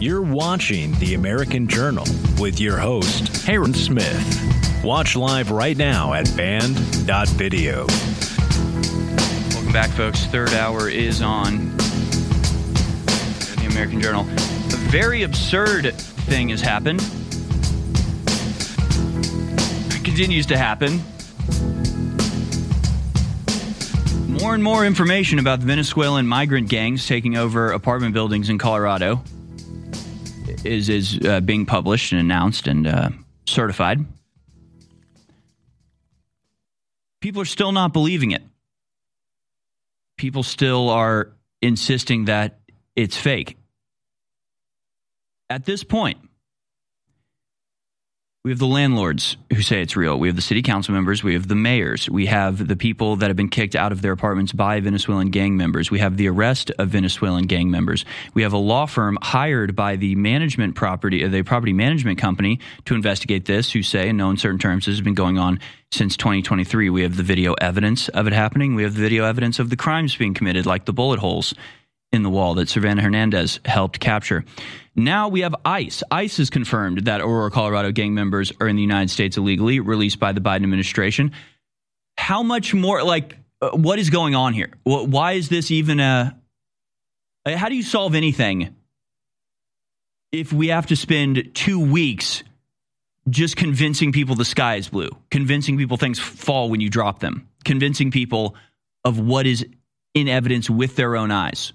You're watching The American Journal with your host, Aaron Smith. Watch live right now at band.video. Welcome back, folks. Third hour is on The American Journal. A very absurd thing has happened. It continues to happen. More and more information about the Venezuelan migrant gangs taking over apartment buildings in Colorado is being published and announced and certified. People are still not believing it. People still are insisting that it's fake. At this point, we have the landlords who say it's real. We have the city council members. We have the mayors. We have the people that have been kicked out of their apartments by Venezuelan gang members. We have the arrest of Venezuelan gang members. We have a law firm hired by the property management company to investigate this, who say, in no uncertain terms, this has been going on since 2023. We have the video evidence of it happening. We have the video evidence of the crimes being committed, like the bullet holes in the wall that Savannah Hernandez helped capture. Now we have ICE. ICE has confirmed that Aurora, Colorado gang members are in the United States illegally, released by the Biden administration. How much more, what is going on here? Why is this even how do you solve anything if we have to spend 2 weeks just convincing people the sky is blue, convincing people things fall when you drop them, convincing people of what is in evidence with their own eyes?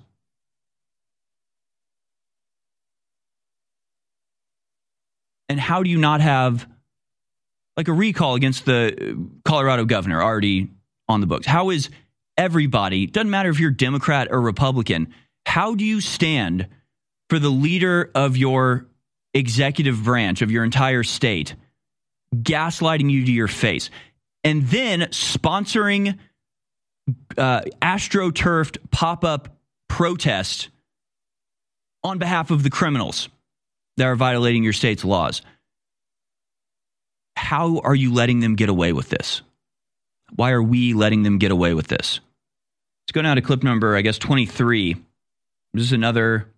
And how do you not have a recall against the Colorado governor already on the books? How is everybody, doesn't matter if you're Democrat or Republican, how do you stand for the leader of your executive branch, of your entire state, gaslighting you to your face, and then sponsoring astroturfed pop-up protests on behalf of the criminals that are violating your state's laws? How are you letting them get away with this? Why are we letting them get away with this? Let's go now to clip number, 23. This is another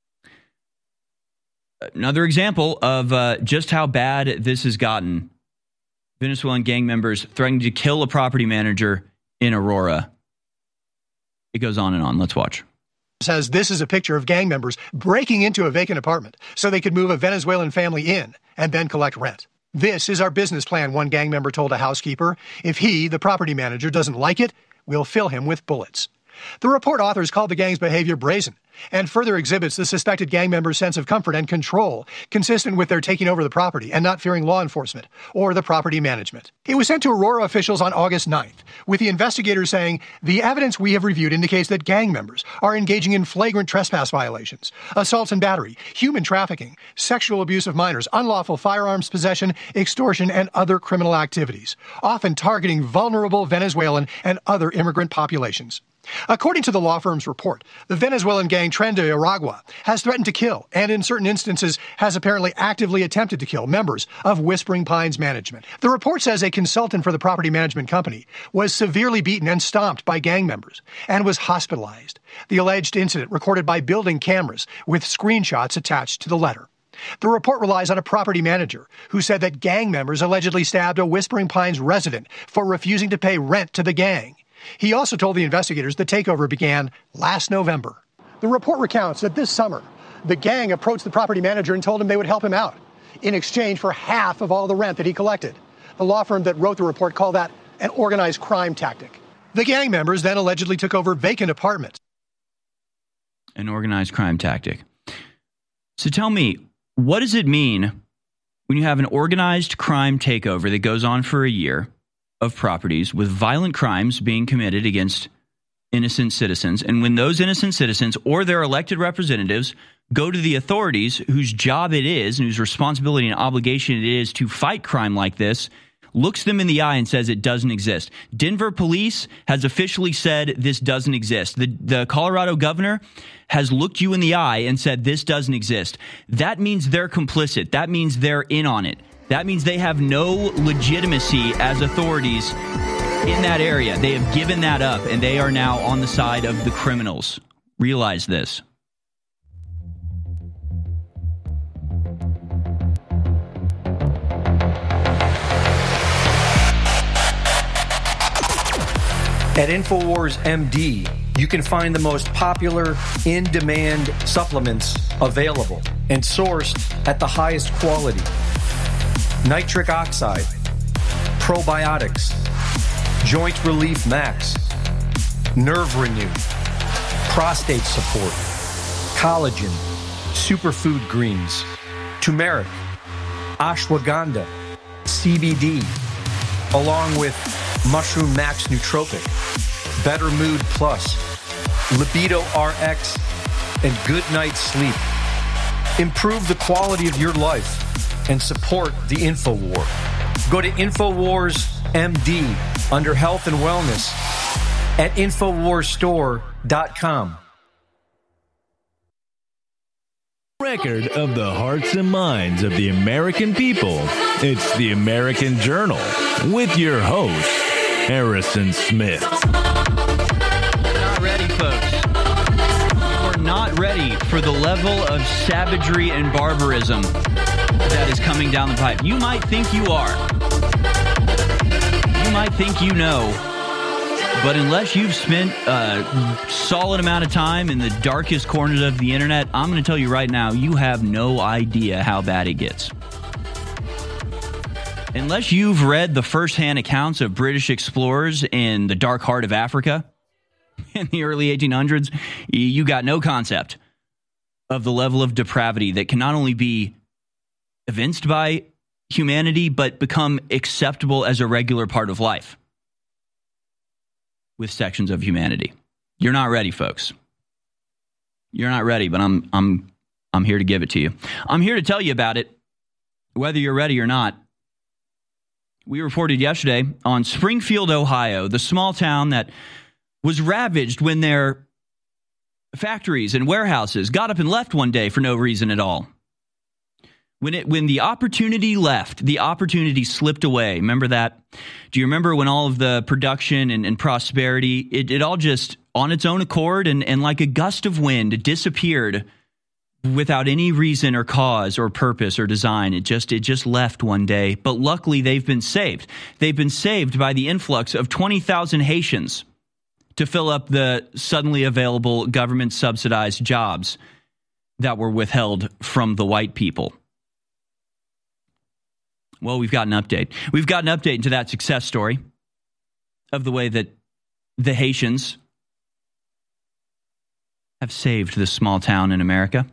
example of just how bad this has gotten. Venezuelan gang members threatening to kill a property manager in Aurora. It goes on and on. Let's watch. Says this is a picture of gang members breaking into a vacant apartment so they could move a Venezuelan family in and then collect rent. This is our business plan, one gang member told a housekeeper. If he, the property manager, doesn't like it, we'll fill him with bullets. The report authors called the gang's behavior brazen and further exhibits the suspected gang members' sense of comfort and control, consistent with their taking over the property and not fearing law enforcement or the property management. It was sent to Aurora officials on August 9th, with the investigators saying, the evidence we have reviewed indicates that gang members are engaging in flagrant trespass violations, assaults and battery, human trafficking, sexual abuse of minors, unlawful firearms possession, extortion, and other criminal activities, often targeting vulnerable Venezuelan and other immigrant populations. According to the law firm's report, the Venezuelan gang Tren de Aragua has threatened to kill and in certain instances has apparently actively attempted to kill members of Whispering Pines Management. The report says a consultant for the property management company was severely beaten and stomped by gang members and was hospitalized. The alleged incident recorded by building cameras with screenshots attached to the letter. The report relies on a property manager who said that gang members allegedly stabbed a Whispering Pines resident for refusing to pay rent to the gang. He also told the investigators the takeover began last November. The report recounts that this summer, the gang approached the property manager and told him they would help him out in exchange for half of all the rent that he collected. The law firm that wrote the report called that an organized crime tactic. The gang members then allegedly took over vacant apartments. An organized crime tactic. So tell me, what does it mean when you have an organized crime takeover that goes on for a year of properties with violent crimes being committed against innocent citizens, and when those innocent citizens or their elected representatives go to the authorities whose job it is and whose responsibility and obligation it is to fight crime like this, looks them in the eye and says it doesn't exist? Denver police has officially said this doesn't exist. The Colorado governor has looked you in the eye and said this doesn't exist. That means they're complicit. That means they're in on it. That means they have no legitimacy as authorities in that area. They have given that up, and they are now on the side of the criminals. Realize this. At InfoWars MD, you can find the most popular in-demand supplements available and sourced at the highest quality. Nitric oxide, probiotics, joint relief max, nerve renew, prostate support, collagen, superfood greens, turmeric, ashwagandha, CBD, along with Mushroom Max Nootropic, Better Mood Plus, Libido RX, and Good Night Sleep. Improve the quality of your life and support the InfoWar. Go to InfoWars MD under Health and Wellness at InfoWarsStore.com. Record of the hearts and minds of the American people. It's the American Journal with your host, Harrison Smith. Not ready, folks. We're not ready for the level of savagery and barbarism that is coming down the pipe. You might think you are. You might think you know. But unless you've spent a solid amount of time in the darkest corners of the internet, I'm going to tell you right now, you have no idea how bad it gets. Unless you've read the first-hand accounts of British explorers in the dark heart of Africa in the early 1800s, you got no concept of the level of depravity that can not only be evinced by humanity, but become acceptable as a regular part of life with sections of humanity. You're not ready, folks. You're not ready, but I'm here to give it to you. I'm here to tell you about it, whether you're ready or not. We reported yesterday on Springfield, Ohio, the small town that was ravaged when their factories and warehouses got up and left one day for no reason at all. When the opportunity left, the opportunity slipped away. Remember that? Do you remember when all of the production and prosperity, it all just on its own accord and like a gust of wind, disappeared without any reason or cause or purpose or design? It just left one day. But luckily, they've been saved. They've been saved by the influx of 20,000 Haitians to fill up the suddenly available government-subsidized jobs that were withheld from the white people. Well, we've got an update. We've got an update into that success story of the way that the Haitians have saved this small town in America.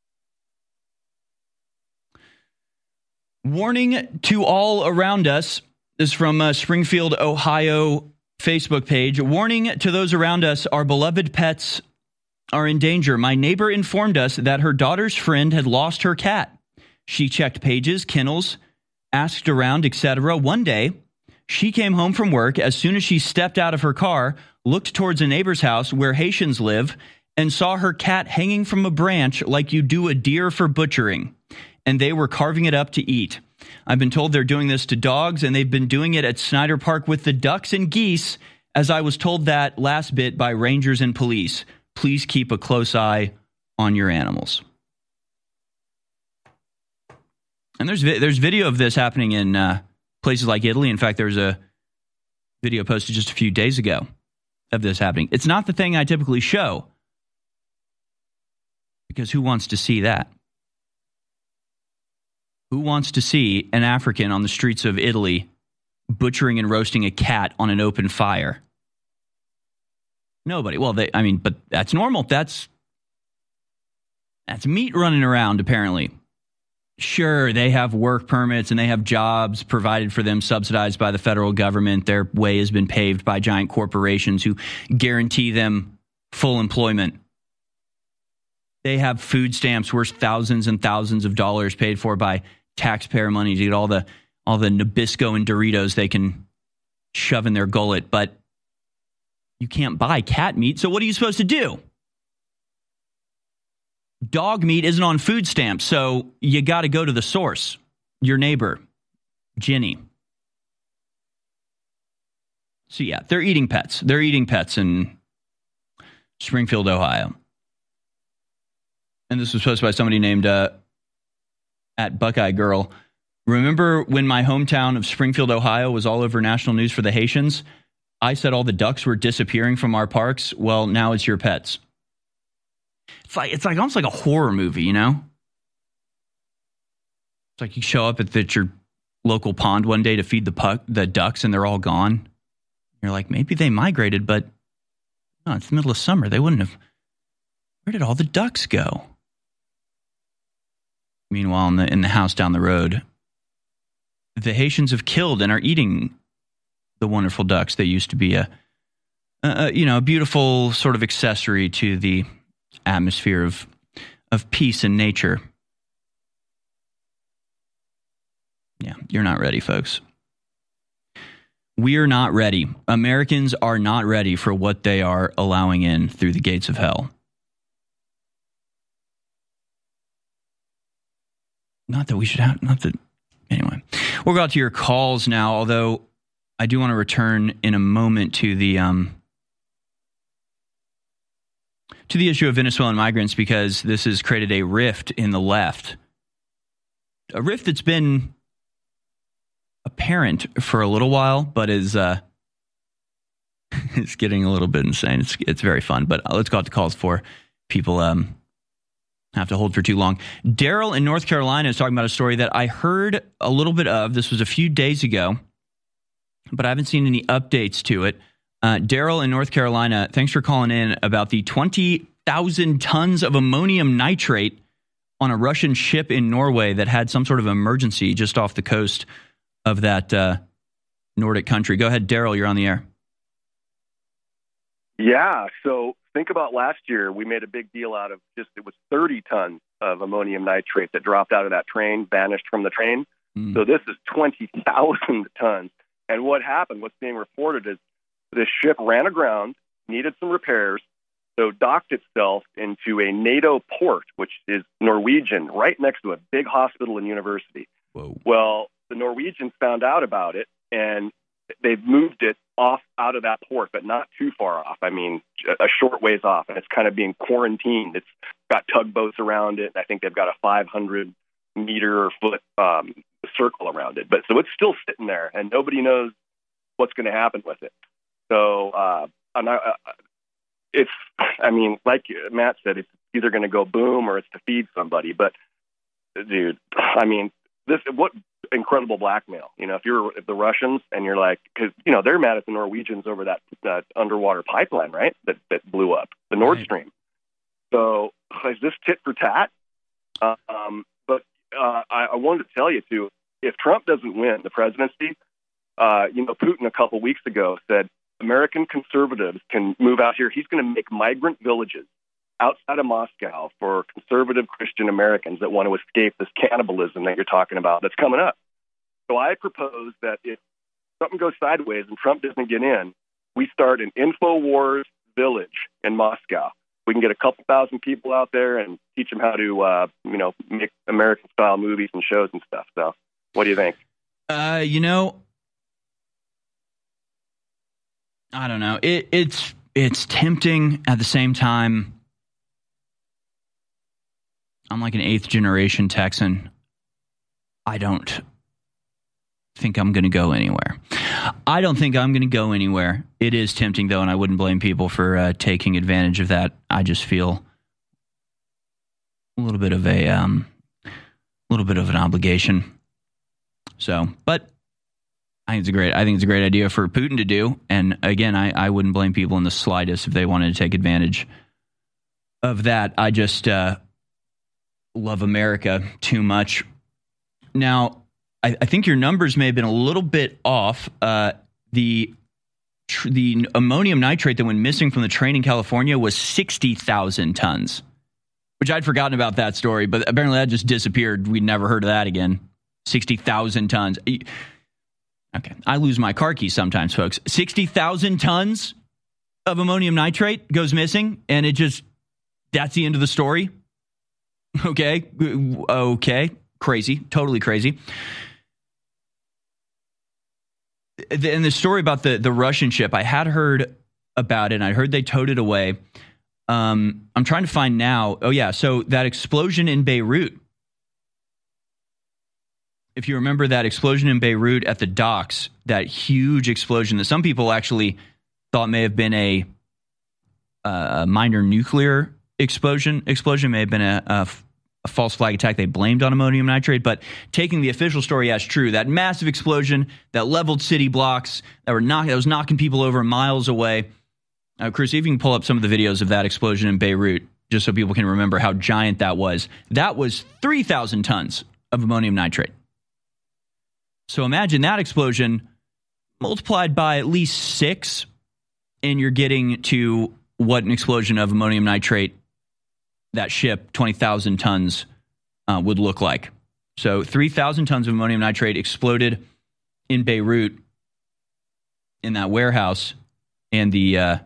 Warning to all around us. This is from Springfield, Ohio Facebook page. Warning to those around us, our beloved pets are in danger. My neighbor informed us that her daughter's friend had lost her cat. She checked pages, kennels, asked around, etc. One day, she came home from work. As soon as she stepped out of her car, looked towards a neighbor's house where Haitians live, and saw her cat hanging from a branch like you do a deer for butchering. And they were carving it up to eat. I've been told they're doing this to dogs, and they've been doing it at Snyder Park with the ducks and geese, as I was told that last bit by rangers and police. Please keep a close eye on your animals. And there's video of this happening in places like Italy. In fact, there's a video posted just a few days ago of this happening. It's not the thing I typically show, because who wants to see that? Who wants to see an African on the streets of Italy butchering and roasting a cat on an open fire? Nobody. Well, but that's normal. That's meat running around, apparently. Sure, they have work permits and they have jobs provided for them, subsidized by the federal government. Their way has been paved by giant corporations who guarantee them full employment. They have food stamps worth thousands and thousands of dollars paid for by taxpayer money to get all the Nabisco and Doritos they can shove in their gullet. But you can't buy cat meat, so what are you supposed to do? Dog meat isn't on food stamps, so you got to go to the source, your neighbor, Jenny. So yeah, they're eating pets. They're eating pets in Springfield, Ohio. And this was posted by somebody named at Buckeye Girl. Remember when my hometown of Springfield, Ohio was all over national news for the Haitians? I said all the ducks were disappearing from our parks. Well, now it's your pets. It's like almost like a horror movie, you know? It's like you show up at your local pond one day to feed the ducks, and they're all gone. You're like, maybe they migrated, but no, it's the middle of summer. They wouldn't have. Where did all the ducks go? Meanwhile, in the house down the road, the Haitians have killed and are eating the wonderful ducks. They used to be a beautiful sort of accessory to the atmosphere of peace and nature. Yeah, you're not ready, folks. We're not ready. Americans are not ready for what they are allowing in through the gates of hell. Anyway, we'll go out to your calls now, although I do want to return in a moment to the issue of Venezuelan migrants, because this has created a rift in the left. A rift that's been apparent for a little while, but is it's getting a little bit insane. It's very fun, but let's go out to calls for people have to hold for too long. Daryl in North Carolina is talking about a story that I heard a little bit of. This was a few days ago, but I haven't seen any updates to it. Daryl in North Carolina, thanks for calling in about the 20,000 tons of ammonium nitrate on a Russian ship in Norway that had some sort of emergency just off the coast of that Nordic country. Go ahead, Daryl, you're on the air. Yeah, so think about last year. We made a big deal out of it was 30 tons of ammonium nitrate that dropped out of that train, vanished from the train. So this is 20,000 tons. And what happened, what's being reported is this ship ran aground, needed some repairs, so docked itself into a NATO port, which is Norwegian, right next to a big hospital and university. Whoa. Well, the Norwegians found out about it, and they've moved it off out of that port, but not too far off. I mean, a short ways off, and it's kind of being quarantined. It's got tugboats around it. I think they've got a 500-meter or foot circle around it. But so it's still sitting there, and nobody knows what's going to happen with it. So it's, I mean, like Matt said, it's either going to go boom or it's to feed somebody. But, dude, I mean, what incredible blackmail. You know, if the Russians, and you're like, because, you know, they're mad at the Norwegians over that underwater pipeline, right, that blew up, the Nord Stream. So is this tit for tat? But I wanted to tell you, too, if Trump doesn't win the presidency, Putin a couple weeks ago said American conservatives can move out here. He's going to make migrant villages outside of Moscow for conservative Christian Americans that want to escape this cannibalism that you're talking about that's coming up. So I propose that if something goes sideways and Trump doesn't get in, we start an InfoWars village in Moscow. We can get a couple thousand people out there and teach them how to, make American-style movies and shows and stuff. So what do you think? I don't know. It's tempting. At the same time, I'm like an 8th generation Texan. I don't think I'm going to go anywhere. It is tempting, though, and I wouldn't blame people for taking advantage of that. I just feel a little bit of an obligation. So, but I think it's a great idea for Putin to do. And again, I wouldn't blame people in the slightest if they wanted to take advantage of that. I just love America too much. Now, I think your numbers may have been a little bit off. The ammonium nitrate that went missing from the train in California was 60,000 tons, which I'd forgotten about that story, but apparently that just disappeared. We'd never heard of that again. 60,000 tons. Okay, I lose my car keys sometimes, folks. 60,000 tons of ammonium nitrate goes missing, and that's the end of the story. Okay, crazy, totally crazy. And the story about the Russian ship, I had heard about it, and I heard they towed it away. I'm trying to find now. Oh, yeah, so that explosion in Beirut. If you remember that explosion in Beirut at the docks, that huge explosion that some people actually thought may have been a minor nuclear explosion may have been a false flag attack they blamed on ammonium nitrate. But taking the official story as true, that massive explosion that leveled city blocks, that was knocking people over miles away. Chris, if you can pull up some of the videos of that explosion in Beirut, just so people can remember how giant that was. That was 3,000 tons of ammonium nitrate. So imagine that explosion multiplied by at least 6, and you're getting to what an explosion of ammonium nitrate, that ship, 20,000 tons, would look like. So 3,000 tons of ammonium nitrate exploded in Beirut in that warehouse, and the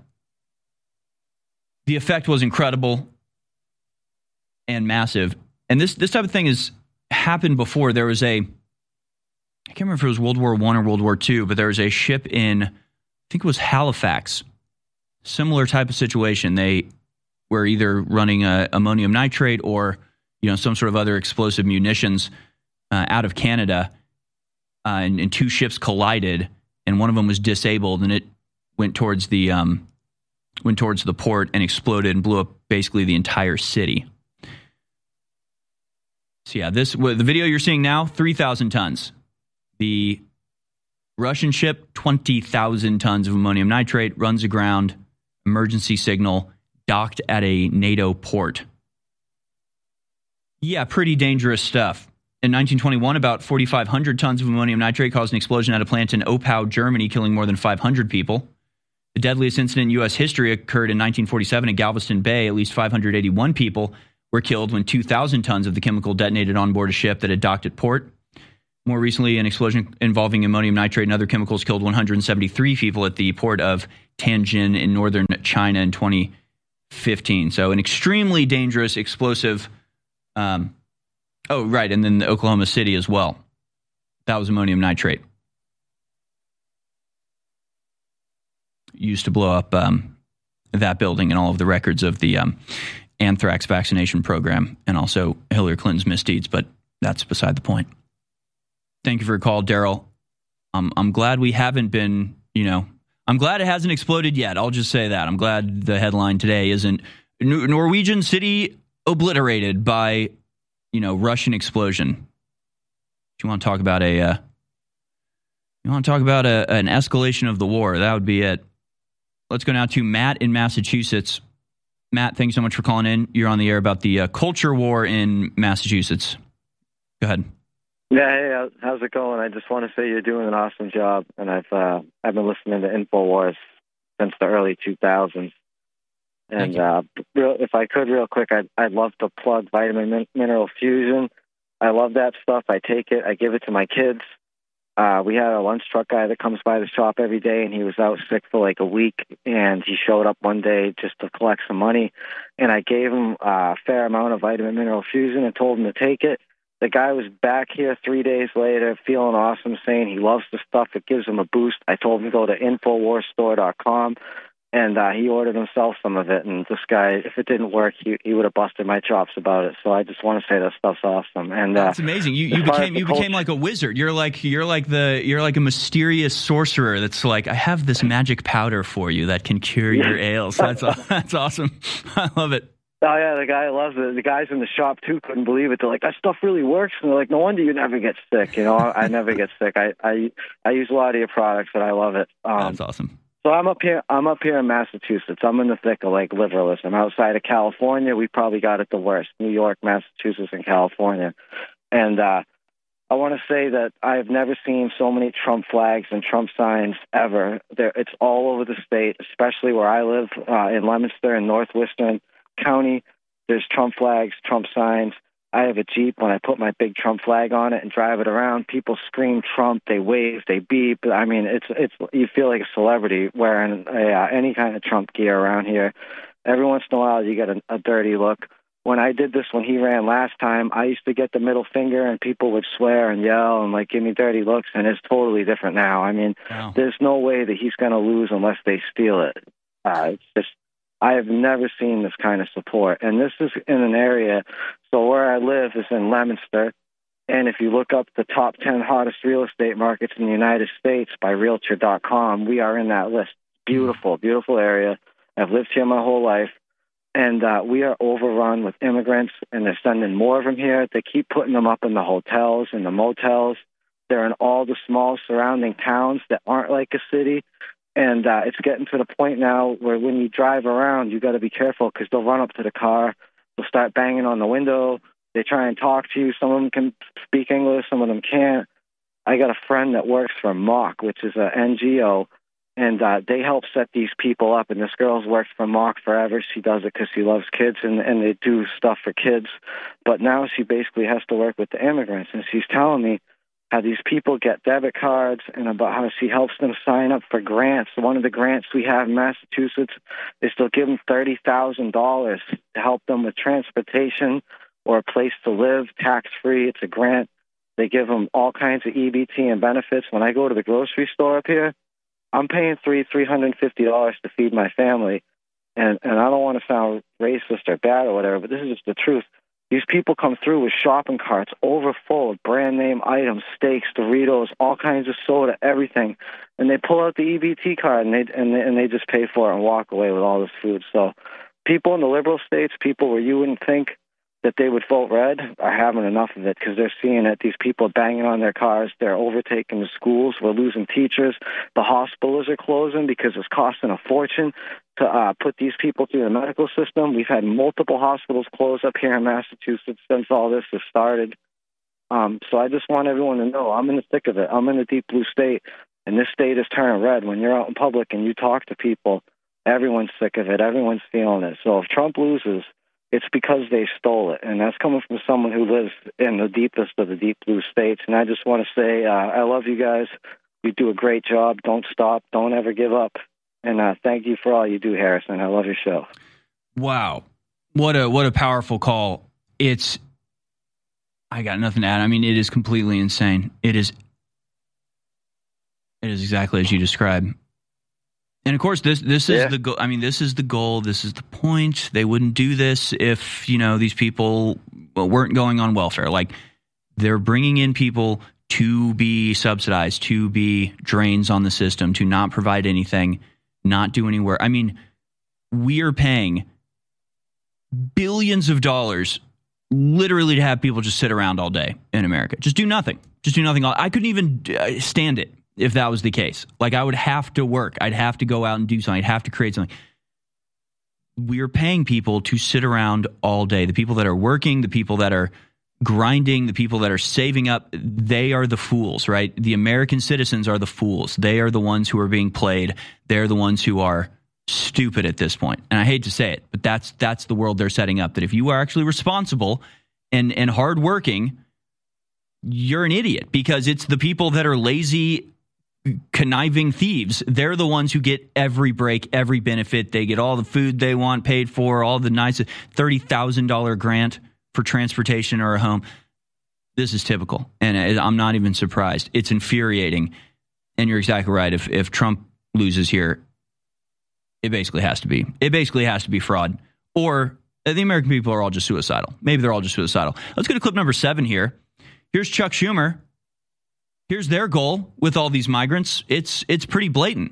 effect was incredible and massive. And this type of thing has happened before. There was I can't remember if it was World War I or World War II, but there was a ship in, I think it was Halifax. Similar type of situation. They were either running ammonium nitrate or, some sort of other explosive munitions out of Canada, and 2 ships collided, and one of them was disabled, and it went towards the port and exploded and blew up basically the entire city. So yeah, the video you're seeing now, 3,000 tons. The Russian ship, 20,000 tons of ammonium nitrate, runs aground, emergency signal, docked at a NATO port. Yeah, pretty dangerous stuff. In 1921, about 4,500 tons of ammonium nitrate caused an explosion at a plant in Oppau, Germany, killing more than 500 people. The deadliest incident in U.S. history occurred in 1947 in Galveston Bay. At least 581 people were killed when 2,000 tons of the chemical detonated on board a ship that had docked at port. More recently, an explosion involving ammonium nitrate and other chemicals killed 173 people at the port of Tianjin in northern China in 2015. So an extremely dangerous, explosive. And then Oklahoma City as well. That was ammonium nitrate. Used to blow up that building and all of the records of the anthrax vaccination program, and also Hillary Clinton's misdeeds, but that's beside the point. Thank you for your call, Daryl. I'm glad we haven't been, I'm glad it hasn't exploded yet. I'll just say that. I'm glad the headline today isn't Norwegian city obliterated by, Russian explosion. If you want to talk about an escalation of the war, that would be it. Let's go now to Matt in Massachusetts. Matt, thanks so much for calling in. You're on the air about the culture war in Massachusetts. Go ahead. Yeah, hey, how's it going? I just want to say you're doing an awesome job, and I've been listening to InfoWars since the early 2000s. And if I could, real quick, I'd love to plug Vitamin Mineral Fusion. I love that stuff. I take it. I give it to my kids. We had a lunch truck guy that comes by the shop every day, and he was out sick for like a week, and he showed up one day just to collect some money, and I gave him a fair amount of Vitamin Mineral Fusion and told him to take it. The guy was back here 3 days later feeling awesome, saying he loves the stuff. It gives him a boost. I told him to go to InfoWarsStore.com, and he ordered himself some of it. And this guy, if it didn't work, he would have busted my chops about it. So I just want to say that stuff's awesome. And that's amazing. You became like a wizard. You're like a mysterious sorcerer that's like, I have this magic powder for you that can cure your ails. That's awesome. I love it. Oh, yeah, the guy loves it. The guys in the shop, too, couldn't believe it. They're like, that stuff really works. And they're like, no wonder you never get sick. I never get sick. I use a lot of your products, and I love it. That's awesome. So I'm up here in Massachusetts. I'm in the thick of, liberalism. Outside of California, we probably got it the worst. New York, Massachusetts, and California. And I want to say that I've never seen so many Trump flags and Trump signs ever. It's all over the state, especially where I live in Leominster in Northwestern County. There's Trump flags, Trump signs. I have a Jeep. When I put my big Trump flag on it and drive it around, people scream Trump, they wave, they beep. I mean, it's you feel like a celebrity wearing any kind of Trump gear around here. Every once in a while, you get a dirty look. When I did this, when he ran last time, I used to get the middle finger, and people would swear and yell and give me dirty looks, and it's totally different now. I mean, wow. There's no way that he's going to lose unless they steal it. It's just, I have never seen this kind of support. And this is in an area, so where I live is in Leominster, and if you look up the top 10 hottest real estate markets in the United States by Realtor.com, we are in that list. beautiful, beautiful area. I've lived here my whole life. And we are overrun with immigrants, and they're sending more of them here. They keep putting them up in the hotels and the motels. They're in all the small surrounding towns that aren't like a city. And it's getting to the point now where when you drive around, you got to be careful because they'll run up to the car. They'll start banging on the window. They try and talk to you. Some of them can speak English. Some of them can't. I got a friend that works for MOC, which is an NGO. And they help set these people up. And this girl's worked for MOC forever. She does it because she loves kids, and they do stuff for kids. But now she basically has to work with the immigrants. And she's telling me how these people get debit cards and about how she helps them sign up for grants. One of the grants we have in Massachusetts is they'll give them $30,000 to help them with transportation or a place to live, tax-free. It's a grant. They give them all kinds of EBT and benefits. When I go to the grocery store up here, I'm paying $350 to feed my family, and I don't want to sound racist or bad or whatever, but this is just the truth. These people come through with shopping carts overfull of brand-name items, steaks, Doritos, all kinds of soda, everything, and they pull out the EBT card, and they just pay for it and walk away with all this food. So people in the liberal states, people where you wouldn't think that they would vote red, are having enough of it because they're seeing it. These people banging on their cars. They're overtaking the schools. We're losing teachers. The hospitals are closing because it's costing a fortune to put these people through the medical system. We've had multiple hospitals close up here in Massachusetts since all this has started. So I just want everyone to know I'm in the thick of it. I'm in the deep blue state, and this state is turning red. When you're out in public and you talk to people, everyone's sick of it. Everyone's feeling it. So if Trump loses, it's because they stole it, and that's coming from someone who lives in the deepest of the deep blue states. And I just want to say I love you guys. You do a great job. Don't stop. Don't ever give up. And thank you for all you do, Harrison. I love your show. Wow. What a powerful call. I got nothing to add. I mean, it is completely insane. It is exactly as you described. And of course, this is the goal. I mean, this is the goal. This is the point. They wouldn't do this if, these people weren't going on welfare. Like, they're bringing in people to be subsidized, to be drains on the system, to not provide anything, not do any work. I mean, we are paying billions of dollars literally to have people just sit around all day in America. Just do nothing. Just do nothing. I couldn't even stand it. If that was the case, like, I would have to work. I'd have to go out and do something. I'd have to create something. We're paying people to sit around all day. The people that are working, the people that are grinding, the people that are saving up, they are the fools, right? The American citizens are the fools. They are the ones who are being played. They're the ones who are stupid at this point. And I hate to say it, but that's the world they're setting up. That if you are actually responsible and hardworking, you're an idiot, because it's the people that are lazy, conniving thieves. They're the ones who get every break, every benefit. They get all the food they want paid for, all the nice $30,000 grant for transportation or a home. This is typical, and I'm not even surprised. It's infuriating, and you're exactly right. If Trump loses here, it basically has to be. It basically has to be fraud, or the American people are all just suicidal. Maybe they're all just suicidal. Let's go to clip number 7 here. Here's Chuck Schumer. Here's their goal with all these migrants. It's pretty blatant.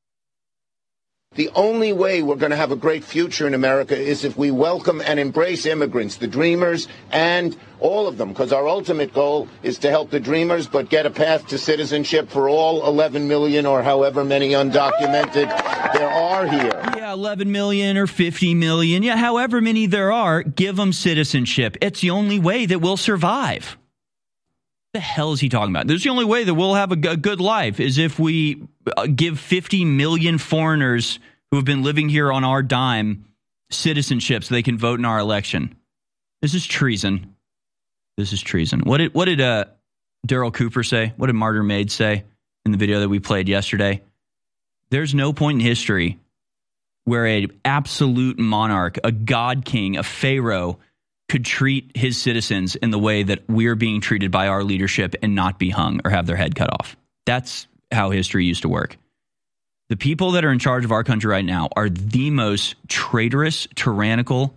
The only way we're going to have a great future in America is if we welcome and embrace immigrants, the dreamers, and all of them, because our ultimate goal is to help the dreamers, but get a path to citizenship for all 11 million or however many undocumented there are here. Yeah, 11 million or 50 million. Yeah, however many there are, give them citizenship. It's the only way that we'll survive. The hell is he talking about? There's the only way that we'll have a good life is if we give 50 million foreigners who have been living here on our dime citizenship so they can vote in our election. This is treason. This is treason. What did Daryl Cooper say? What did Martyr Maid say in the video that we played yesterday? There's no point in history where an absolute monarch, a god king, a pharaoh, could treat his citizens in the way that we're being treated by our leadership and not be hung or have their head cut off. That's how history used to work. The people that are in charge of our country right now are the most traitorous, tyrannical,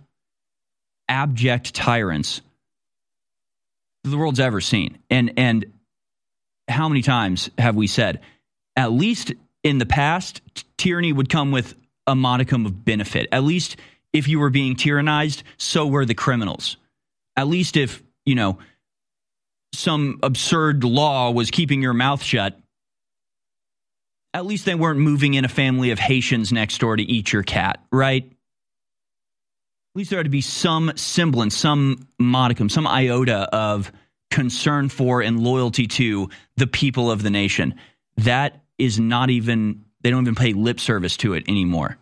abject tyrants the world's ever seen. And how many times have we said, at least in the past, tyranny would come with a modicum of benefit. At least if you were being tyrannized, so were the criminals. At least if, some absurd law was keeping your mouth shut, at least they weren't moving in a family of Haitians next door to eat your cat, right? At least there had to be some semblance, some modicum, some iota of concern for and loyalty to the people of the nation. That is not even, they don't even pay lip service to it anymore.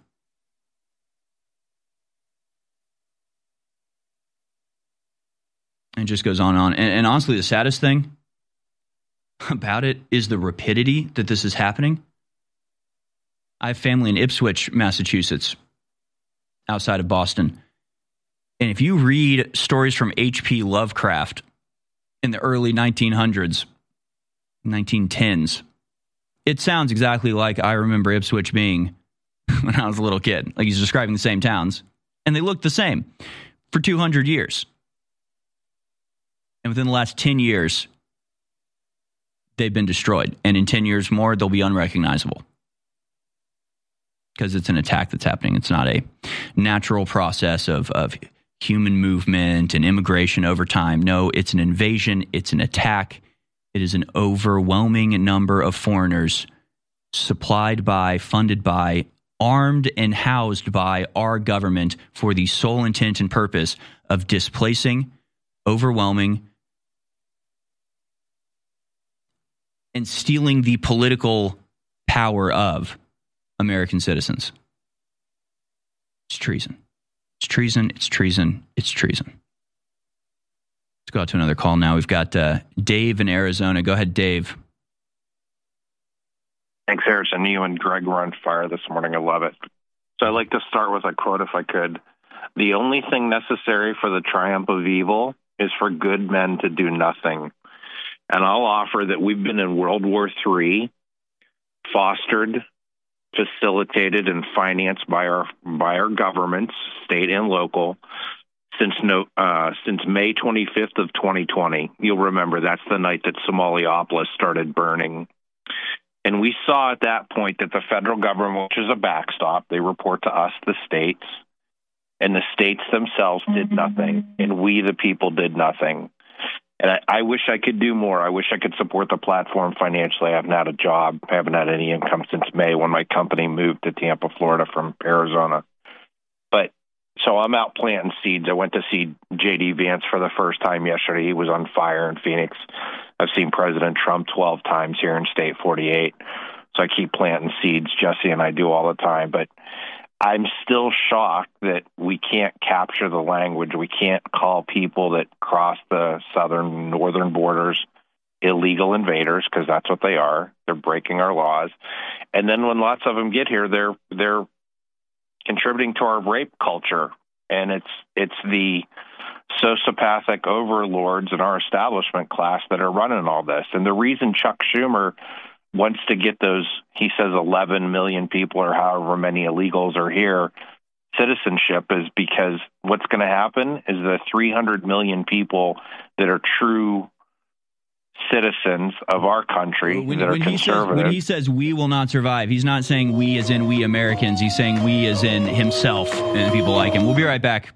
It just goes on and on. And honestly, the saddest thing about it is the rapidity that this is happening. I have family in Ipswich, Massachusetts, outside of Boston. And if you read stories from H.P. Lovecraft in the early 1900s, 1910s, it sounds exactly like I remember Ipswich being when I was a little kid. Like he's describing the same towns. And they look the same for 200 years. And within the last 10 years, they've been destroyed. And in 10 years more, they'll be unrecognizable. Because it's an attack that's happening. It's not a natural process of human movement and immigration over time. No, it's an invasion. It's an attack. It is an overwhelming number of foreigners supplied by, funded by, armed and housed by our government for the sole intent and purpose of displacing, overwhelming, and stealing the political power of American citizens. It's treason. It's treason. It's treason. It's treason. Let's go out to another call now. We've got Dave in Arizona. Go ahead, Dave. Thanks, Harrison. You and Greg were on fire this morning. I love it. So I'd like to start with a quote, if I could. The only thing necessary for the triumph of evil is for good men to do nothing. And I'll offer that we've been in World War III, fostered, facilitated, and financed by our governments, state and local, since May 25th of 2020. You'll remember that's the night that Somaliopolis started burning. And we saw at that point that the federal government, which is a backstop, they report to us, the states, and the states themselves did nothing, and we, the people, did nothing. And I wish I could do more. I wish I could support the platform financially. I haven't had a job. I haven't had any income since May when my company moved to Tampa, Florida from Arizona. But so I'm out planting seeds. I went to see J.D. Vance for the first time yesterday. He was on fire in Phoenix. I've seen President Trump 12 times here in State 48. So I keep planting seeds. Jesse and I do all the time. But I'm still shocked that we can't capture the language. We can't call people that cross the northern borders illegal invaders, because that's what they are. They're breaking our laws. And then when lots of them get here, they're contributing to our rape culture. And it's the sociopathic overlords in our establishment class that are running all this. And the reason Chuck Schumer wants to get those, he says 11 million people or however many illegals are here, citizenship, is because what's going to happen is the 300 million people that are true citizens of our country that are conservative. When he says we will not survive, he's not saying we as in we Americans. He's saying we as in himself and people like him. We'll be right back.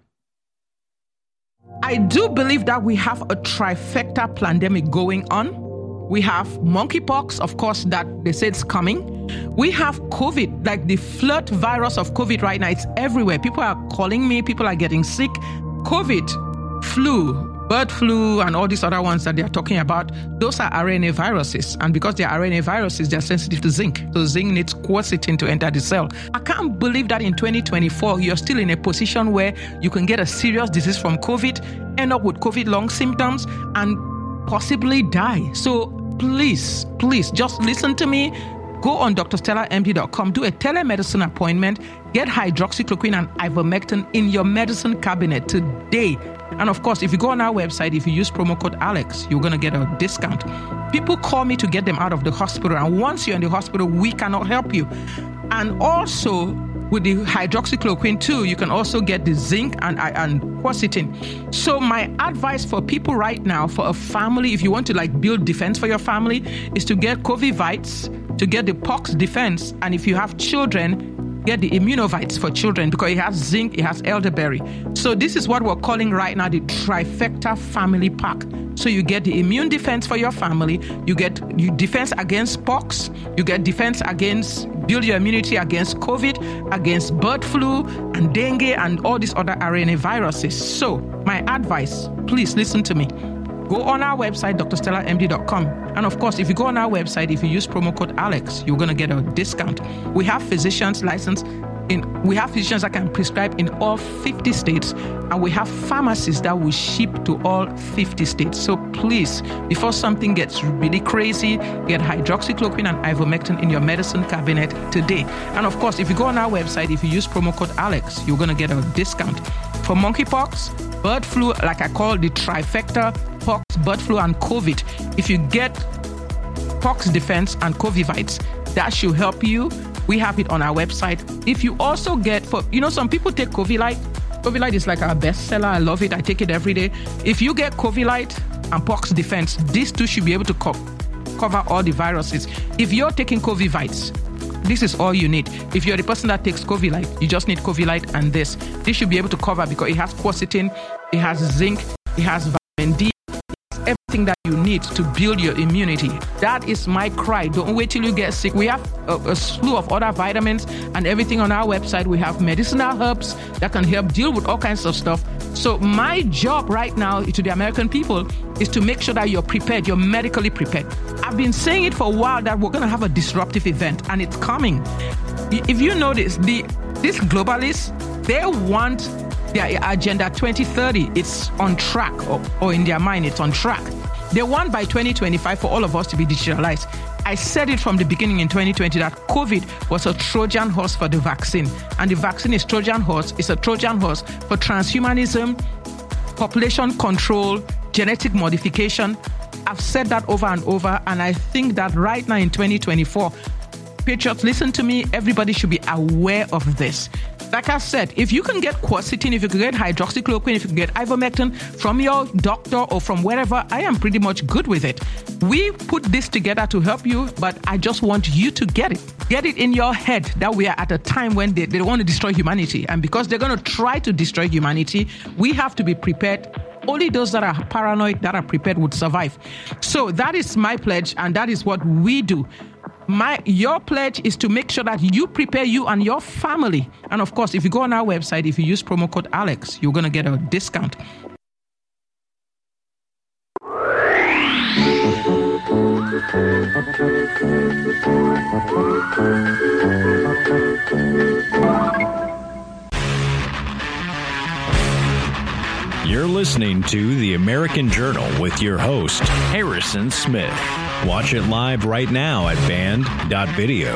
I do believe that we have a trifecta pandemic going on. We have monkeypox, of course, that they say it's coming. We have COVID, like the flood virus of COVID right now. It's everywhere. People are calling me. People are getting sick. COVID, flu, bird flu, and all these other ones that they are talking about, those are RNA viruses. And because they're RNA viruses, they're sensitive to zinc. So zinc needs quercetin to enter the cell. I can't believe that in 2024, you're still in a position where you can get a serious disease from COVID, end up with COVID long symptoms, and possibly die. So please, just listen to me. Go on drstellamd.com, do a telemedicine appointment, get hydroxychloroquine and ivermectin in your medicine cabinet today. And of course, if you go on our website, if you use promo code Alex, you're going to get a discount. People call me to get them out of the hospital. And once you're in the hospital, we cannot help you. And also, with the hydroxychloroquine too, you can also get the zinc and quercetin. So my advice for people right now, for a family, if you want to build defense for your family, is to get Covivites, to get the pox defense. And if you have children, get the Immunovites for children because it has zinc, it has elderberry. So this is what we're calling right now the trifecta family pack. So you get the immune defense for your family, you get defense against pox, you get defense against, build your immunity against COVID, against bird flu and dengue and all these other RNA viruses. So my advice, please listen to me. Go on our website, drstellamd.com. And of course, if you go on our website, if you use promo code Alex, you're going to get a discount. We have physicians licensed we have physicians that can prescribe in all 50 states, and we have pharmacies that will ship to all 50 states. So please, before something gets really crazy, get hydroxychloroquine and ivermectin in your medicine cabinet today. And of course, if you go on our website, if you use promo code Alex, you're going to get a discount. For monkeypox, bird flu, like I call the trifecta, pox, bird flu, and COVID, if you get pox defense and Covivites, that should help you. We have it on our website. If you also get, some people take Covilite. Covilite is like our bestseller. I love it. I take it every day. If you get Covilite and pox defense, these two should be able to cover all the viruses. If you're taking Covivites, this is all you need. If you're the person that takes Covilite, you just need Covilite and this. This should be able to cover because it has quercetin, it has zinc, it has vitamin D, everything that you need to build your immunity. That is my cry. Don't wait till you get sick. We have a slew of other vitamins and everything on our website. We have medicinal herbs that can help deal with all kinds of stuff. So my job right now to the American people is to make sure that you're prepared, you're medically prepared. I've been saying it for a while that we're going to have a disruptive event, and it's coming. If you notice, these globalists, they want their Agenda 2030, it's on track, or in their mind, it's on track. They want by 2025 for all of us to be digitalized. I said it from the beginning in 2020 that COVID was a Trojan horse for the vaccine. And the vaccine is Trojan horse. It's a Trojan horse for transhumanism, population control, genetic modification. I've said that over and over. And I think that right now in 2024, Patriots, listen to me. Everybody should be aware of this. Like I said, if you can get quercetin, if you can get hydroxychloroquine, if you can get ivermectin from your doctor or from wherever, I am pretty much good with it. We put this together to help you, but I just want you to get it. Get it in your head that we are at a time when they want to destroy humanity. And because they're going to try to destroy humanity, we have to be prepared. Only those that are paranoid, that are prepared would survive. So that is my pledge, and that is what we do. Your pledge is to make sure that you prepare you and your family. And of course, if you go on our website, if you use promo code Alex, you're going to get a discount. You're listening to The American Journal with your host, Harrison Smith. Watch it live right now at band.video.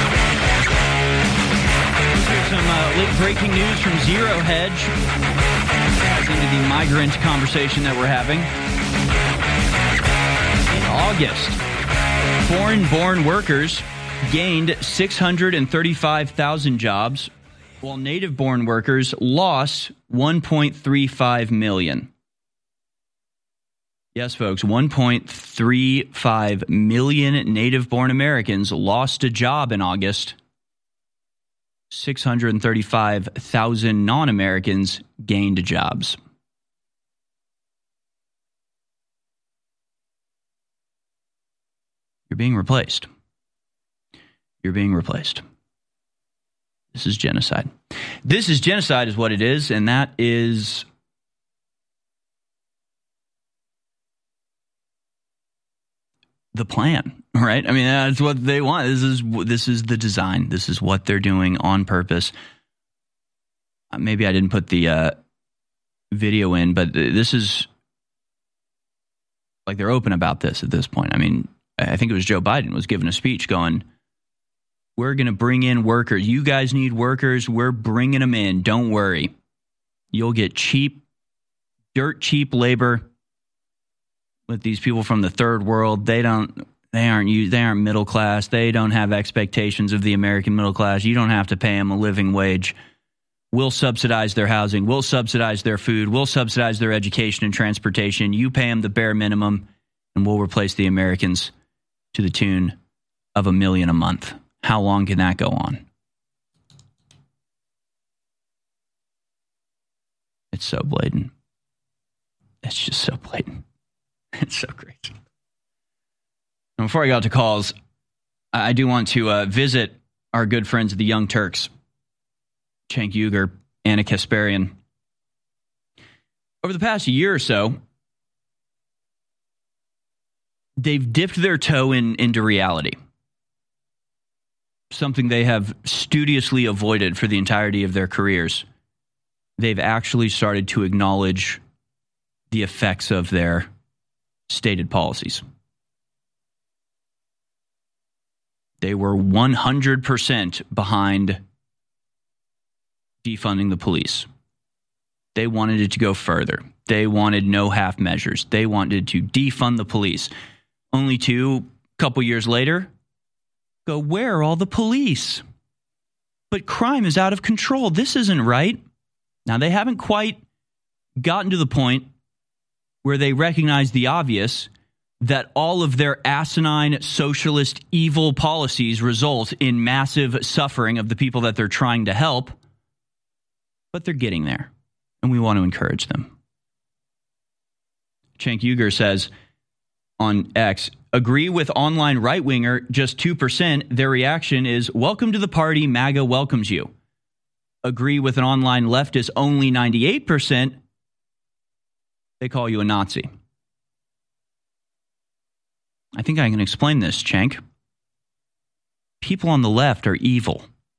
Here's some late breaking news from Zero Hedge. Ties into the migrant conversation that we're having. In August, foreign-born workers gained 635,000 jobs, while native-born workers lost 1.35 million. Yes, folks, 1.35 million native-born Americans lost a job in August. 635,000 non-Americans gained jobs. You're being replaced. You're being replaced. This is genocide. This is genocide is what it is, and that is the plan, right? I mean, that's what they want. This is the design. This is what they're doing on purpose. Maybe I didn't put the video in, but this is like they're open about this at this point. I mean, I think it was Joe Biden was giving a speech going, we're going to bring in workers. You guys need workers. We're bringing them in. Don't worry. You'll get cheap, dirt cheap labor with these people from the third world. They aren't middle class. They don't have expectations of the American middle class. You don't have to pay them a living wage. We'll subsidize their housing. We'll subsidize their food. We'll subsidize their education and transportation. You pay them the bare minimum, and we'll replace the Americans to the tune of $1 million a month. How long can that go on? It's so blatant. It's just so blatant. It's so crazy. And before I go out to calls, I do want to visit our good friends, the Young Turks, Cenk Uygur, Ana Kasparian. Over the past year or so, they've dipped their toe into reality. Something they have studiously avoided for the entirety of their careers. They've actually started to acknowledge the effects of their stated policies. They were 100% behind defunding the police. They wanted it to go further. They wanted no half measures. They wanted to defund the police. Only to, a couple years later, go, where are all the police? But crime is out of control. This isn't right. Now, they haven't quite gotten to the point where they recognize the obvious, that all of their asinine, socialist, evil policies result in massive suffering of the people that they're trying to help. But they're getting there, and we want to encourage them. Cenk Uygur says on X, agree with online right-winger, just 2%. Their reaction is, welcome to the party, MAGA welcomes you. Agree with an online leftist, only 98%. They call you a Nazi. I think I can explain this, Cenk. People on the left are evil.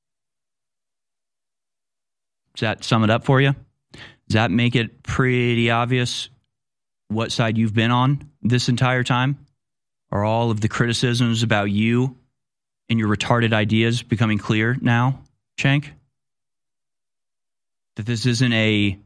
Does that sum it up for you? Does that make it pretty obvious what side you've been on this entire time? Are all of the criticisms about you and your retarded ideas becoming clear now, Cenk? That this isn't a,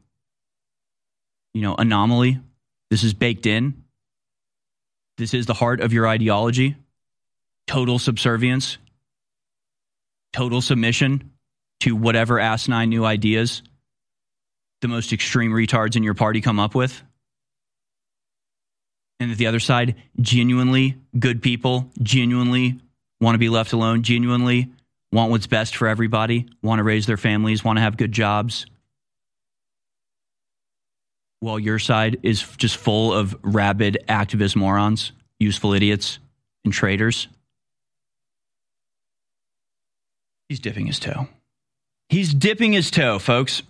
anomaly. This is baked in. This is the heart of your ideology. Total subservience. Total submission to whatever asinine new ideas the most extreme retards in your party come up with. And that the other side, genuinely good people, genuinely want to be left alone, genuinely want what's best for everybody, want to raise their families, want to have good jobs. While your side is just full of rabid activist morons, useful idiots, and traitors. He's dipping his toe. He's dipping his toe, folks.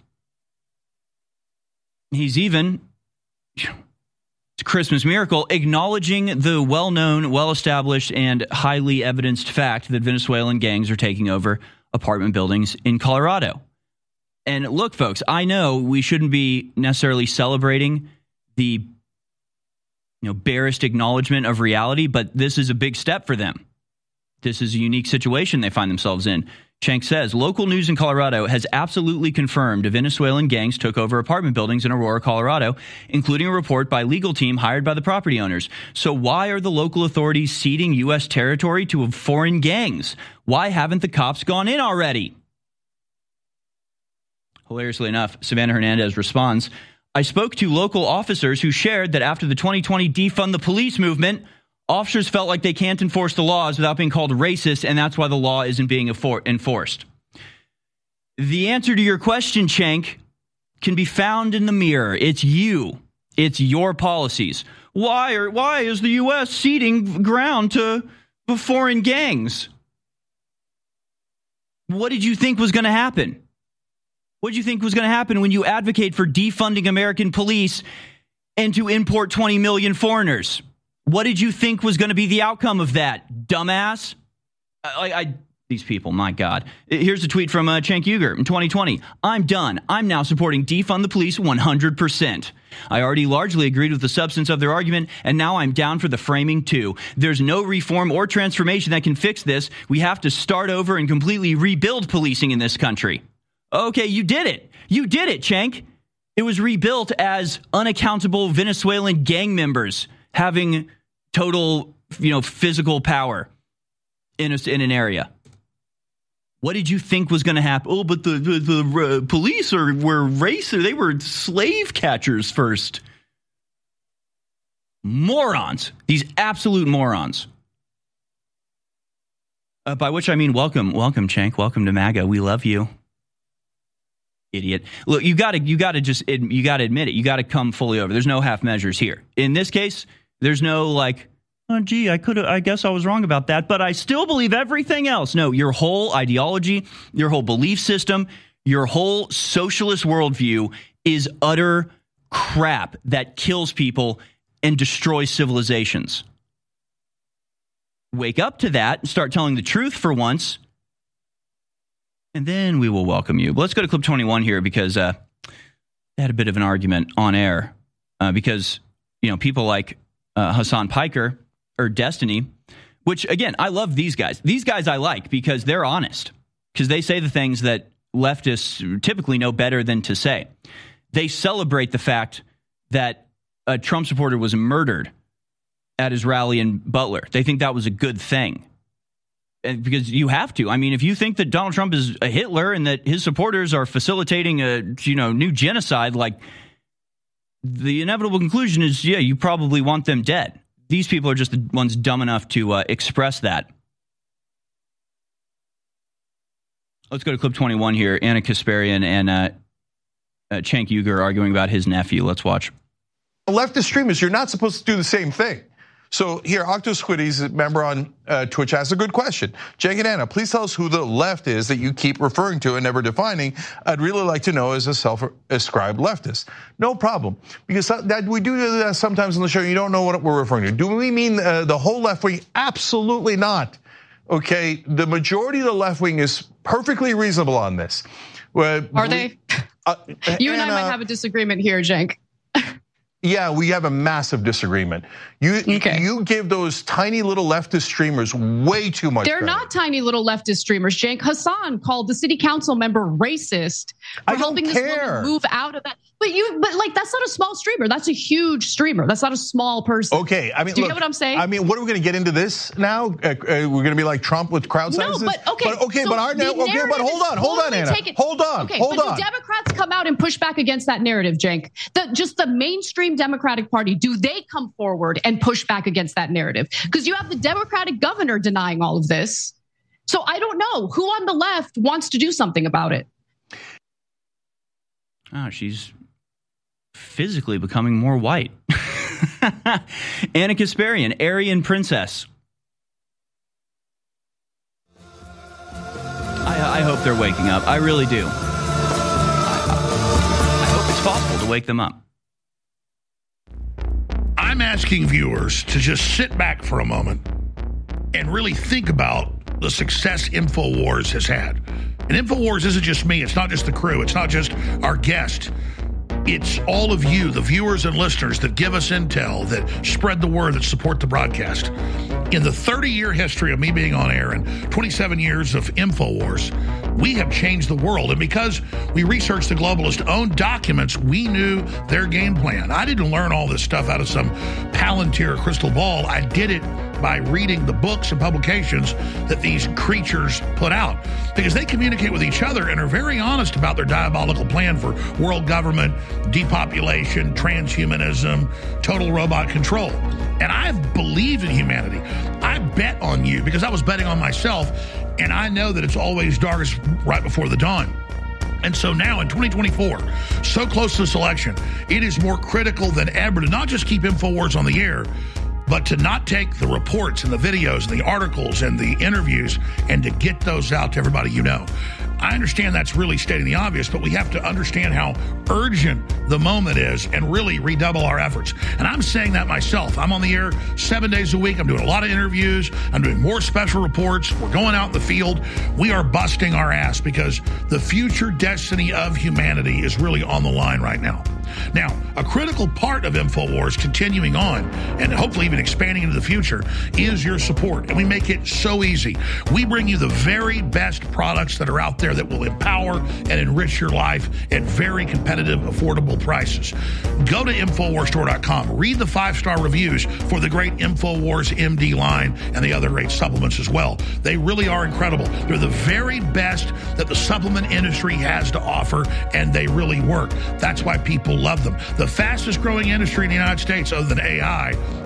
He's even, it's a Christmas miracle, acknowledging the well-known, well-established, and highly evidenced fact that Venezuelan gangs are taking over apartment buildings in Colorado. And look, folks, I know we shouldn't be necessarily celebrating the barest acknowledgement of reality, but this is a big step for them. This is a unique situation they find themselves in. Cenk says, local news in Colorado has absolutely confirmed Venezuelan gangs took over apartment buildings in Aurora, Colorado, including a report by a legal team hired by the property owners. So why are the local authorities ceding U.S. territory to foreign gangs? Why haven't the cops gone in already? Hilariously enough, Savannah Hernandez responds, I spoke to local officers who shared that after the 2020 defund the police movement, officers felt like they can't enforce the laws without being called racist, and that's why the law isn't being enforced. The answer to your question, Cenk, can be found in the mirror. It's you. It's your policies. Why is the U.S. ceding ground to foreign gangs? What did you think was going to happen? What did you think was going to happen when you advocate for defunding American police and to import 20 million foreigners? What did you think was going to be the outcome of that, dumbass? These people, my God. Here's a tweet from Cenk Uygur in 2020. I'm done. I'm now supporting defund the police 100%. I already largely agreed with the substance of their argument, and now I'm down for the framing too. There's no reform or transformation that can fix this. We have to start over and completely rebuild policing in this country. Okay, you did it. You did it, Cenk. It was rebuilt as unaccountable Venezuelan gang members having total, physical power in an area. What did you think was going to happen? Oh, but the police were racist. They were slave catchers first. Morons. These absolute morons. By which I mean welcome, Cenk. Welcome to MAGA. We love you. Idiot. Look, you got to admit it. You got to come fully over. There's no half measures here. In this case, there's no like, oh, gee, I guess I was wrong about that, but I still believe everything else. No, your whole ideology, your whole belief system, your whole socialist worldview is utter crap that kills people and destroys civilizations. Wake up to that and start telling the truth for once, and then we will welcome you. But let's go to clip 21 here because they had a bit of an argument on air because, people like Hassan Piker or Destiny, which, again, I love these guys. These guys I like because they're honest, because they say the things that leftists typically know better than to say. They celebrate the fact that a Trump supporter was murdered at his rally in Butler. They think that was a good thing. And because you have to. I mean, if you think that Donald Trump is a Hitler and that his supporters are facilitating a new genocide, like, the inevitable conclusion is, yeah, you probably want them dead. These people are just the ones dumb enough to express that. Let's go to clip 21 here. Ana Kasparian and Cenk Uygur arguing about his nephew. Let's watch. Leftist streamers, you're not supposed to do the same thing. So here, Octosquiddies, a member on Twitch, asked a good question. Cenk and Ana, please tell us who the left is that you keep referring to and never defining. I'd really like to know as a self-ascribed leftist. No problem, because that we do that sometimes on the show. You don't know what we're referring to. Do we mean the whole left wing? Absolutely not. Okay, the majority of the left wing is perfectly reasonable on this. Are they? You and I might have a disagreement here, Cenk. Yeah, we have a massive disagreement. You give those tiny little leftist streamers way too much They're credit. Not tiny little leftist streamers, Cenk. Hassan called the city council member racist for helping this woman move out of that. But like, that's not a small streamer. That's a huge streamer. That's not a small person. Okay, I mean, do you get what I'm saying? I mean, what are we going to get into this now? We're going to be like Trump with crowd sizes? No, but okay. But hold on, Ana. Hold on. Do Democrats come out and push back against that narrative, Cenk? Just the mainstream Democratic Party, do they come forward and push back against that narrative? Because you have the Democratic governor denying all of this. So I don't know who on the left wants to do something about it. Oh, she's physically becoming more white. Ana Kasparian, Aryan princess. I hope they're waking up. I really do. I hope it's possible to wake them up. I'm asking viewers to just sit back for a moment and really think about the success InfoWars has had. And InfoWars isn't just me. It's not just the crew. It's not just our guest. It's all of you, the viewers and listeners that give us intel, that spread the word, that support the broadcast. In the 30-year history of me being on air and 27 years of InfoWars, we have changed the world. And because we researched the globalists' own documents, we knew their game plan. I didn't learn all this stuff out of some Palantir crystal ball. I did it by reading the books and publications that these creatures put out, because they communicate with each other and are very honest about their diabolical plan for world government, depopulation, transhumanism, total robot control. And I've believed in humanity. I bet on you because I was betting on myself, and I know that it's always darkest right before the dawn. And so now in 2024, so close to this election, it is more critical than ever to not just keep InfoWars on the air, but to not take the reports and the videos and the articles and the interviews and to get those out to everybody you know. I understand that's really stating the obvious, but we have to understand how urgent the moment is and really redouble our efforts. And I'm saying that myself. I'm on the air 7 days a week. I'm doing a lot of interviews. I'm doing more special reports. We're going out in the field. We are busting our ass because the future destiny of humanity is really on the line right now. Now, a critical part of InfoWars continuing on and hopefully even expanding into the future is your support. And we make it so easy. We bring you the very best products that are out there that will empower and enrich your life at very competitive, affordable prices. Go to InfoWarsStore.com. Read the 5-star reviews for the great InfoWars MD line and the other great supplements as well. They really are incredible. They're the very best that the supplement industry has to offer, and they really work. That's why people love them. The fastest growing industry in the United States, other than AI,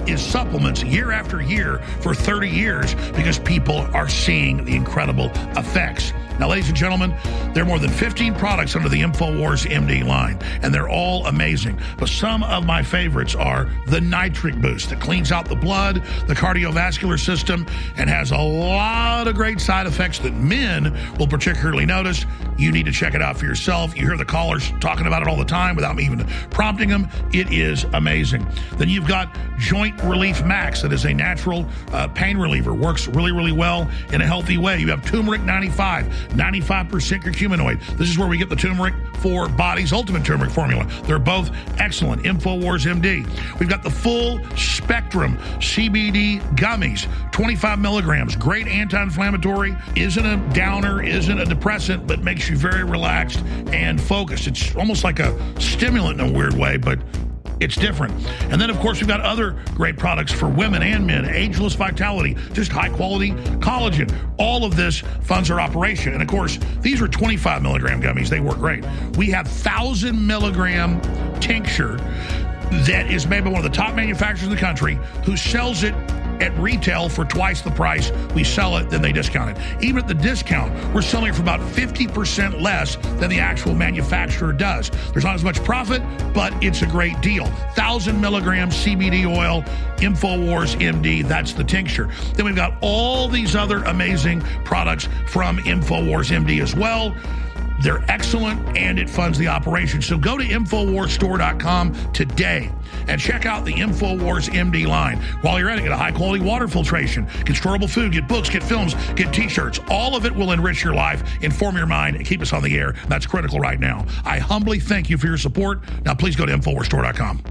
is supplements year after year for 30 years because people are seeing the incredible effects. Now, ladies and gentlemen, there are more than 15 products under the InfoWars MD line, and they're all amazing. But some of my favorites are the Nitric Boost that cleans out the blood, the cardiovascular system, and has a lot of great side effects that men will particularly notice. You need to check it out for yourself. You hear the callers talking about it all the time without me even prompting them. It is amazing. Then you've got Joint Relief Max. That is a natural pain reliever. Works really, really well in a healthy way. You have Turmeric 95 curcuminoid. This is where we get the turmeric for Body's Ultimate Turmeric Formula. They're both excellent. InfoWars MD. We've got the full spectrum CBD gummies, 25 milligrams. Great anti-inflammatory. Isn't a downer, isn't a depressant, but makes you very relaxed and focused. It's almost like a stimulant in a weird way, but it's different. And then, of course, we've got other great products for women and men. Ageless Vitality, just high-quality collagen. All of this funds our operation. And, of course, these are 25-milligram gummies. They work great. We have 1,000-milligram tincture that is made by one of the top manufacturers in the country who sells it at retail for twice the price we sell it, then they discount it. Even at the discount, we're selling it for about 50% less than the actual manufacturer does. There's not as much profit, but it's a great deal. 1,000 milligrams CBD oil, InfoWars MD, that's the tincture. Then we've got all these other amazing products from InfoWars MD as well. They're excellent, and it funds the operation. So go to InfoWarsStore.com today and check out the InfoWars MD line. While you're at it, get a high-quality water filtration, get storable food, get books, get films, get T-shirts. All of it will enrich your life, inform your mind, and keep us on the air. That's critical right now. I humbly thank you for your support. Now, please go to InfoWarsStore.com.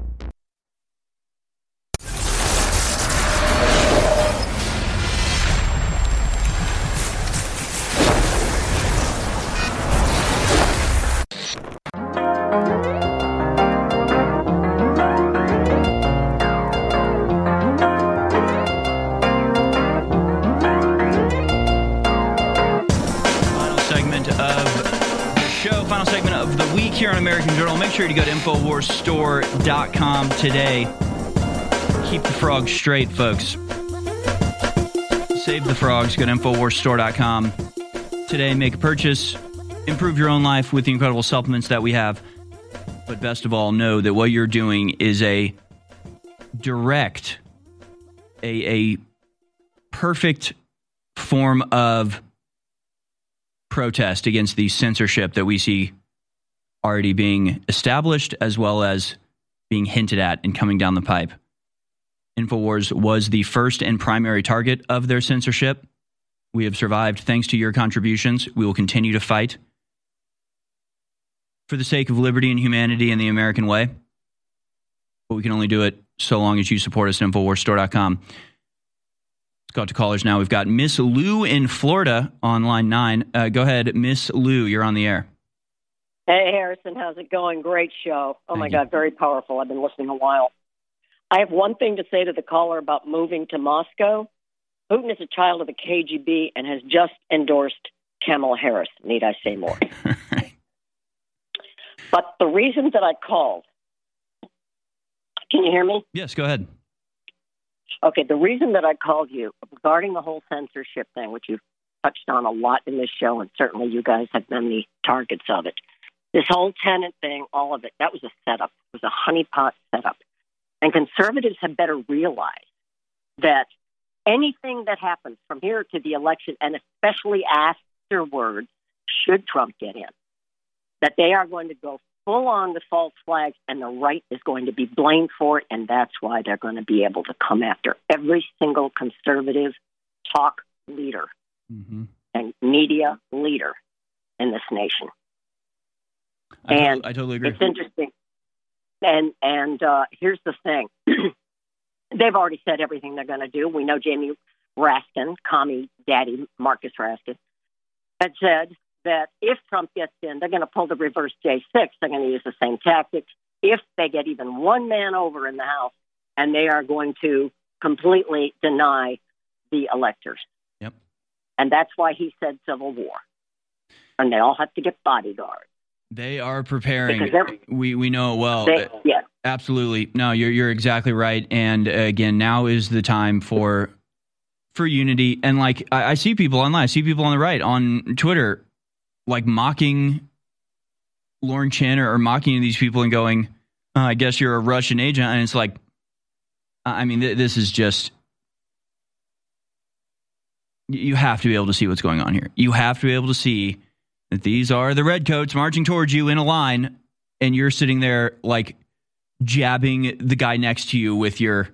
Here on American Journal. Make sure to go to InfoWarsStore.com today. Keep the frogs straight, folks. Save the frogs. Go to InfoWarsStore.com today. Make a purchase. Improve your own life with the incredible supplements that we have. But best of all, know that what you're doing is a direct, a perfect form of protest against the censorship that we see already being established as well as being hinted at and coming down the pipe. InfoWars was the first and primary target of their censorship. We have survived thanks to your contributions. We will continue to fight for the sake of liberty and humanity and the American way. But we can only do it so long as you support us at InfoWarsStore.com. Let's go out to callers now. We've got Miss Lou in Florida on line 9. Go ahead, Miss Lou. You're on the air. Hey, Harrison, how's it going? Great show. Oh, my God, very powerful. I've been listening a while. I have one thing to say to the caller about moving to Moscow. Putin is a child of the KGB and has just endorsed Kamala Harris. Need I say more? But the reason that I called, can you hear me? Yes, go ahead. Okay, the reason that I called you regarding the whole censorship thing, which you've touched on a lot in this show, and certainly you guys have been the targets of it. This whole tenant thing, all of it, that was a setup. It was a honeypot setup. And conservatives had better realize that anything that happens from here to the election, and especially afterwards, should Trump get in, that they are going to go full on the false flags, and the right is going to be blamed for it, and that's why they're going to be able to come after every single conservative talk leader and media leader in this nation. I totally agree. It's interesting. And here's the thing. They've already said everything they're going to do. We know Jamie Raskin, commie daddy Marcus Raskin, had said that if Trump gets in, they're going to pull the reverse J6. They're going to use the same tactics. If they get even one man over in the House, and they are going to completely deny the electors. Yep. And that's why he said civil war. And they all have to get bodyguards. They are preparing. We know it well. Absolutely. No, you're exactly right. And again, now is the time for unity. And like I see people online, I see people on the right on Twitter, like mocking Lauren Chin or mocking these people and going, I guess you're a Russian agent. And it's like, I mean, this is just, you have to be able to see what's going on here. You have to be able to see that these are the redcoats marching towards you in a line, and you're sitting there like jabbing the guy next to you with your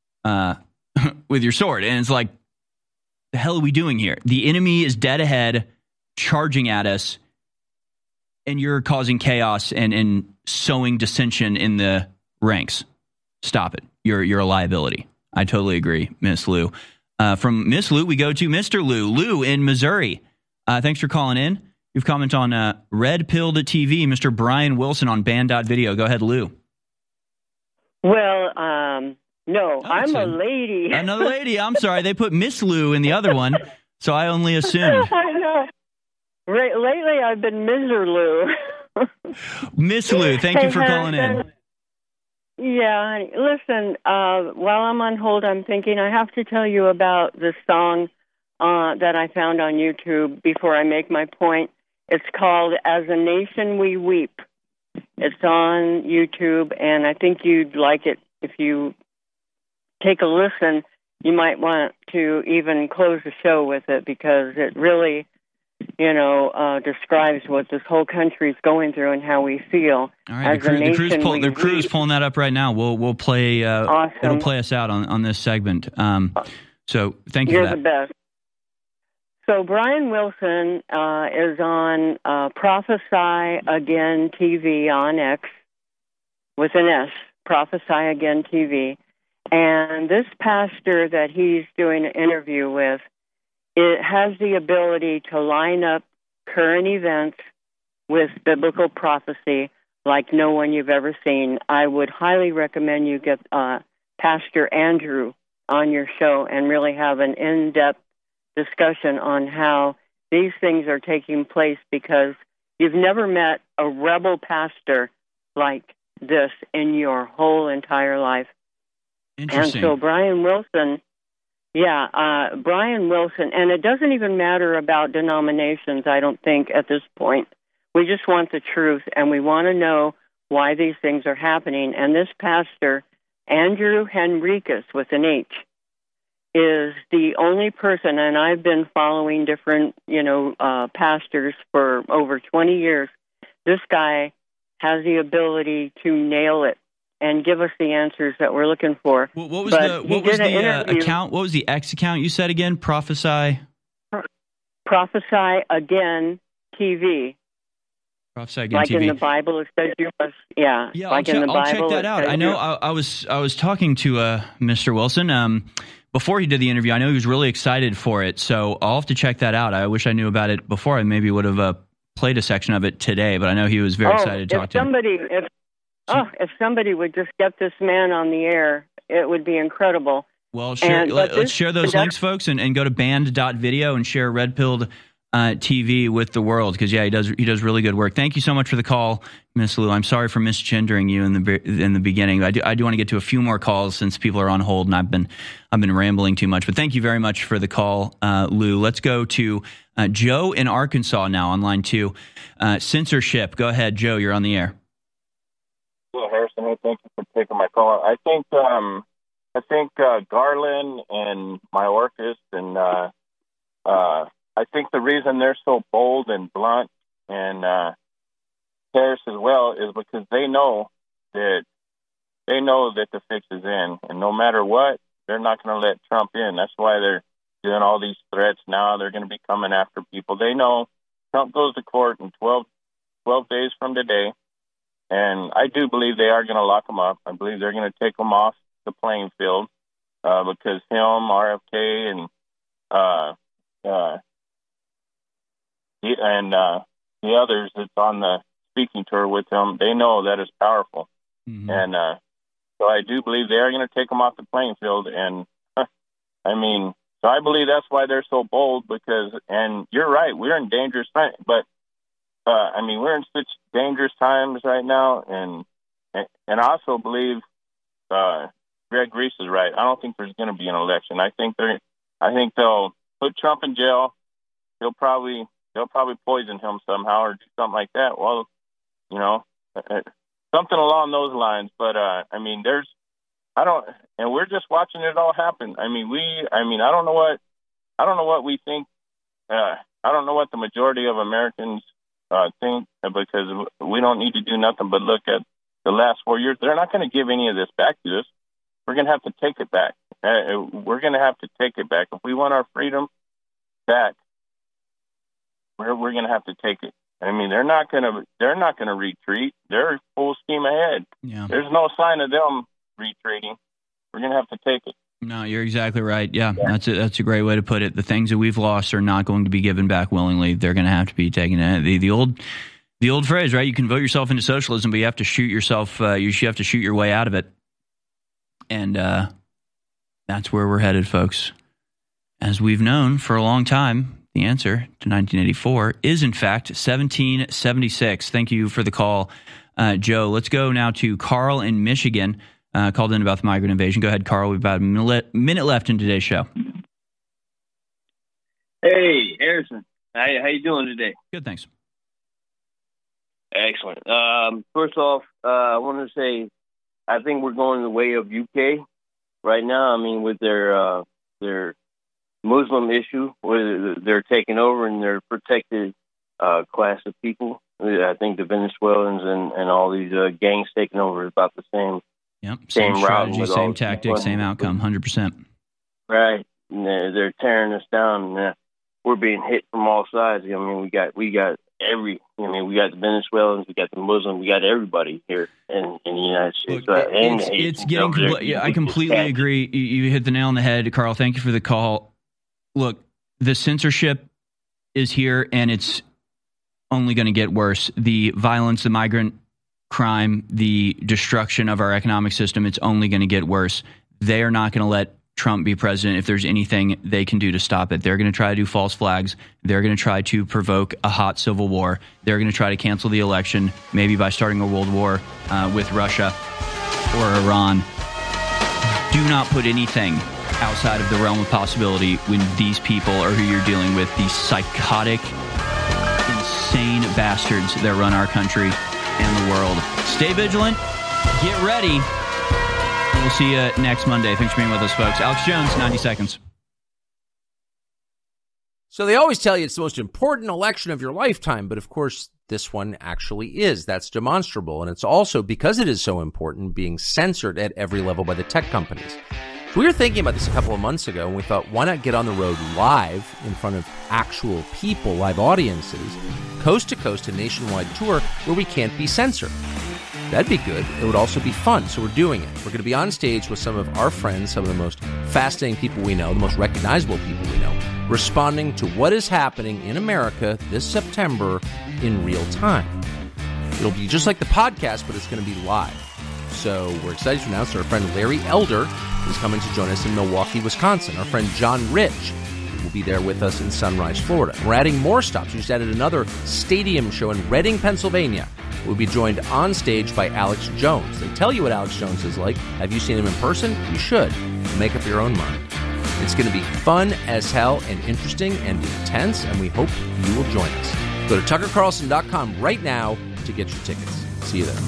with your sword. And it's like, the hell are we doing here? The enemy is dead ahead, charging at us, and you're causing chaos and sowing dissension in the ranks. Stop it. You're a liability. I totally agree, Miss Lou. From Miss Lou, we go to Mr. Lou. Lou in Missouri. Thanks for calling in. You've commented on Red Pill to TV, Mr. Brian Wilson on Band.video. Go ahead, Lou. Well, no, I'm a lady. Another lady. I'm sorry. They put Miss Lou in the other one, so I only assumed. I know. Lately, I've been Mr. Lou. Miss Lou, thank you for calling in. Yeah, honey. Listen, while I'm on hold, I'm thinking I have to tell you about the song that I found on YouTube before I make my point. It's called As a Nation We Weep. It's on YouTube, and I think you'd like it if you take a listen. You might want to even close the show with it because it really, describes what this whole country is going through and how we feel. All right, the crew's pulling that up right now. We'll play. Awesome. It'll play us out on this segment. So thank you You're for that. the best. So Brian Wilson is on Prophesy Again TV on X with an S, Prophesy Again TV. And this pastor that he's doing an interview with, it has the ability to line up current events with biblical prophecy like no one you've ever seen. I would highly recommend you get Pastor Andrew on your show and really have an in-depth discussion on how these things are taking place, because you've never met a rebel pastor like this in your whole entire life. Interesting. And so Brian Wilson, and it doesn't even matter about denominations, I don't think, at this point. We just want the truth, and we want to know why these things are happening. And this pastor, Andrew Henricus, with an H, is the only person, and I've been following different, pastors for over 20 years. This guy has the ability to nail it and give us the answers that we're looking for. What was the account? What was the X account you said again? Prophesy Again TV. Prophesy Again like TV. In the Bible, it says you must. Yeah, like in the Bible. I'll check that out. I know. I was talking to Mr. Wilson before he did the interview. I know he was really excited for it, so I'll have to check that out. I wish I knew about it before. I maybe would have played a section of it today, but I know he was very excited to talk to him. If somebody would just get this man on the air, it would be incredible. Well, let's share those links, folks, and go to band.video and share Red Pilled TV with the world, because he does really good work. Thank you so much for the call, Miss Lou. I'm sorry for misgendering you in the beginning. I do want to get to a few more calls since people are on hold, and I've been rambling too much. But thank you very much for the call, Lou. Let's go to Joe in Arkansas now on line 2. Censorship. Go ahead, Joe. You're on the air. Well, Harrison, thank you for taking my call. I think Garland and Mayorkas and I think the reason they're so bold and blunt, and Harris as well, is because they know that the fix is in, and no matter what, they're not going to let Trump in. That's why they're doing all these threats now. They're going to be coming after people. They know Trump goes to court in 12 days from today. And I do believe they are going to lock him up. I believe they're going to take him off the playing field because him, RFK, and the others that's on the speaking tour with him, they know that is powerful. Mm-hmm. And so I do believe they are going to take him off the playing field. And so I believe that's why they're so bold, because, and you're right, we're in dangerous times, but we're in such dangerous times right now, and I also believe Greg Reese is right. I don't think there's going to be an election. I think they'll put Trump in jail. They'll probably poison him somehow or do something like that. Well, something along those lines. But and we're just watching it all happen. I don't know what we think. I don't know what the majority of Americans think, because we don't need to do nothing but look at the last 4 years. They're not going to give any of this back to us. We're going to have to take it back. We're going to have to take it back. If we want our freedom back, we're going to have to take it. They're not going to retreat. They're full steam ahead. Yeah. There's no sign of them retreating. We're going to have to take it. No, you're exactly right. Yeah, that's a great way to put it. The things that we've lost are not going to be given back willingly. They're going to have to be taken. The old phrase, right? You can vote yourself into socialism, but you have to shoot yourself. You have to shoot your way out of it. And that's where we're headed, folks. As we've known for a long time, the answer to 1984 is, in fact, 1776. Thank you for the call, Joe. Let's go now to Carl in Michigan. Called in about the migrant invasion. Go ahead, Carl. We've about a minute left in today's show. Hey, Harrison. How you doing today? Good, thanks. Excellent. First off, I want to say I think we're going the way of UK right now. With their Muslim issue, where they're taking over and they're protected class of people. I think the Venezuelans and all these gangs taking over is about the same. Yep. Same strategy, same tactics, same outcome, 100%. Right. And they're tearing us down. And we're being hit from all sides. We got we got the Venezuelans, we got the Muslims, we got everybody here in the United States. It's getting. I completely agree. You hit the nail on the head, Carl. Thank you for the call. Look, the censorship is here, and it's only going to get worse. The violence, the migrant crime, the destruction of our economic system, it's only going to get worse. They are not going to let Trump be president if there's anything they can do to stop it. They're going to try to do false flags. They're going to try to provoke a hot civil war. They're going to try to cancel the election, maybe by starting a world war with Russia or Iran. Do not put anything outside of the realm of possibility when these people are who you're dealing with, these psychotic, insane bastards that run our country and the world. Stay vigilant. Get ready. We'll see you next Monday. Thanks for being with us, folks. Alex Jones, 90 seconds. So they always tell you it's the most important election of your lifetime, but of course, this one actually is. That's demonstrable. And it's also, because it is so important, being censored at every level by the tech companies. So we were thinking about this a couple of months ago, and we thought, why not get on the road live in front of actual people, live audiences, coast to coast, a nationwide tour where we can't be censored. That'd be good. It would also be fun, so we're doing it. We're going to be on stage with some of our friends, some of the most fascinating people we know, the most recognizable people we know, responding to what is happening in America this September in real time. It'll be just like the podcast, but it's going to be live. So we're excited to announce that our friend Larry Elder is coming to join us in Milwaukee, Wisconsin. Our friend John Rich will be there with us in Sunrise, Florida. We're adding more stops. We just added another stadium show in Reading, Pennsylvania. We'll be joined on stage by Alex Jones. They tell you what Alex Jones is like. Have you seen him in person? You should. Make up your own mind. It's going to be fun as hell and interesting and intense, and we hope you will join us. Go to TuckerCarlson.com right now to get your tickets. See you there.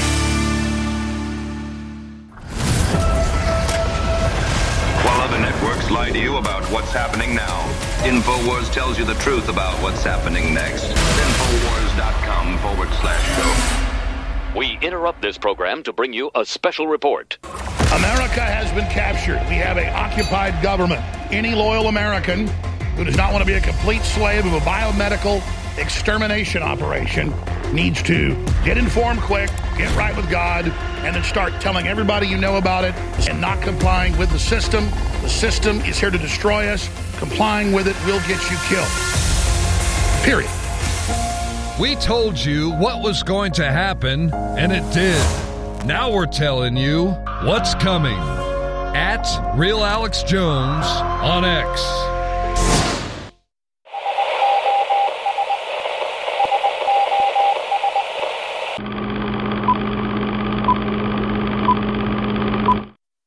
While other networks lie to you about what's happening now, InfoWars tells you the truth about what's happening next. InfoWars.com/show. We interrupt this program to bring you a special report. America has been captured. We have an occupied government. Any loyal American who does not want to be a complete slave of a biomedical extermination operation needs to get informed quick, get right with God, and then start telling everybody you know about it and not complying with the system. The system is here to destroy us. Complying with it will get you killed. Period. We told you what was going to happen, and it did. Now we're telling you what's coming. At Real Alex Jones on X.